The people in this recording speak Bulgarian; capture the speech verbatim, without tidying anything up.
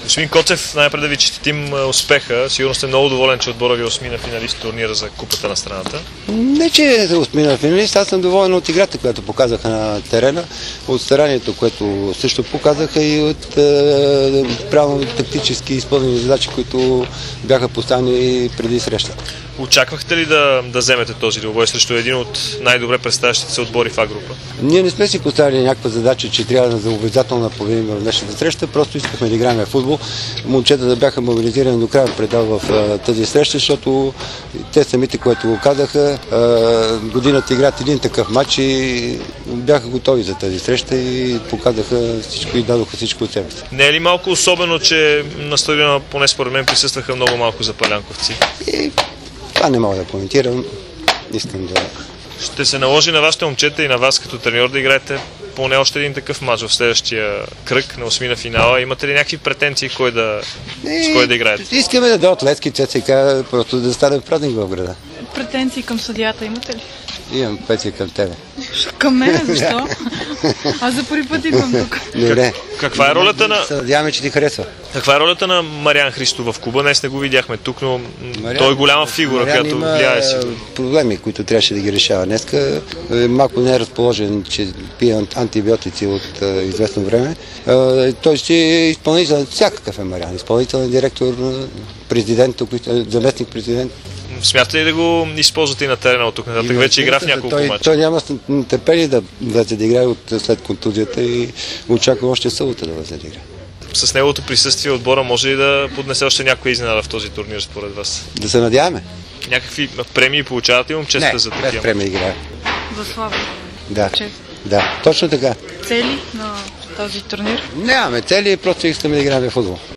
Господин Коцев, най-напред да ви честитим успеха. Сигурно сте много доволен, че отбора ви осмина финалист в турнира за купата на страната. Не, че е осмина финалист, аз съм доволен от играта, която показаха на терена, от старанието, което също показаха и от е, правилно тактически изпълнени задачи, които бяха поставени преди срещата. Очаквахте ли да, да вземете този двубой срещу един от най-добре представящите се отбори в А-група? Ние не сме си поставили някаква задача, че трябва да обязателно да победим в днешната среща, просто искахме да играем в футбол. Момчетата бяха мобилизирани до крайен предел в а, тази среща, защото те самите, което го казаха, а, годината играят един такъв матч и бяха готови за тази среща и показаха всичко и дадоха всичко от себе си. Не е ли малко особено, че на стадиона, поне според мен, присъстваха много малко запалянковци? И това не мога да коментирам. Искам да... Ще се наложи на вашите момчета и на вас като треньор да играете поне още един такъв матч в следващия кръг на осмина финала. Имате ли някакви претенции кой да, и... с кой да играете? Искаме да дадат Левски, ЦСКА, просто да стане празник в града. Претенции към съдията имате ли? Имам претенции към тебе. Към мен? Защо? Аз за първи път идвам тук. Не, не. Каква е ролята на... Надяваме, че ти харесва. Каква е ролята на Мариан Христов в клуба? Днес не го видяхме тук, но Мариан, той е голяма фигура, Мариан която има влияе си. проблеми, които трябваше да ги решава. Днеска малко не е разположен, че пие антибиотици от а, известно време. А, той ще е изпълнителен, всякакъв е Мариан. Изпълнителен директор, президент, заместник президент. Смятате ли да го използвате и на терена от тук нататък? Вече игра в няколко той, мача. Той няма търпение да влезе да играе от, след контузията и очаква още събота да влезе да играе. С неговото присъствие отбора може ли да поднесе още някоя изненада в този турнир според вас? Да се надяваме. Някакви премии получавате ли момчетата Не, за такива? без премии играе. За слава. Да, Чест. да, точно така. Цели на този турнир? Нямаме цели, просто искаме да играем в футбол.